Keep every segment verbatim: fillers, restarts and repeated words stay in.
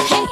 Hey.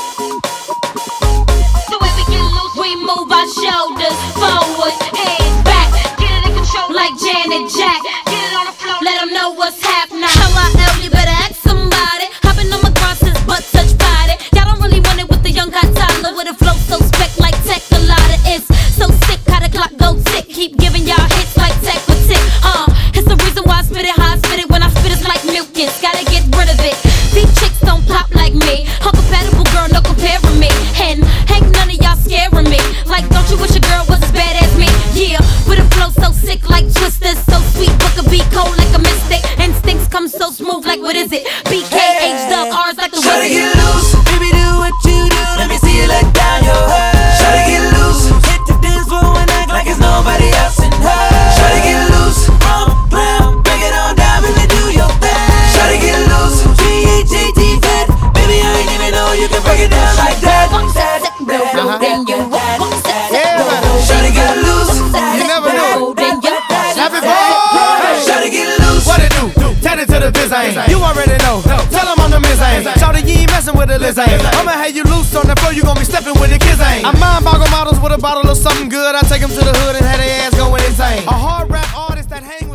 The way we get loose, we move our shoulders forward and back. Get it in control like Janet Jack. Get it on the floor, let them know what's happening. How I L, you better ask somebody. Hopping on my crosses, butt touch body. Y'all don't really want it with the young hot toddler with a flow so spec like tech. A lot of it's so sick, how the clock go tick. Keep giving y'all hits like tech with tick. Uh, it's the reason why I spit it, how I spit it. When I spit it's like mucus, gotta get rid of it. These chicks don't pop like me. Uncompatible girl, no comparing me. And ain't none of y'all scaring me. Like, don't you wish a girl was as bad as me? Yeah, with a flow so sick like Twisters. So sweet, but could be cold like a mystic. Instincts come so smooth like what is it? B K H dub R's like the Try to wizard. get loose, baby, do what you do. Let me see you let down your hair. Try to get loose, hit the dance floor and act like it's nobody else in her. Try to get loose, rum, blam, break it on down, baby, do your thing. Try to get loose, G H A T fat, baby, I ain't even know you can break it down like that. Uh-huh. Then you Try to get loose, You never know. Happy try boy. to get loose. What it do? Tell it to the biz ain't. You already know. Tell them I'm the miz ain't. Shawty, you ain't messing with the Liz ain't. I'ma have you loose on the floor, you gon' be stepping with the kids ain't. I mind boggle models with a bottle of something good. I take them to the hood and have their ass going insane. A hard rap artist that hang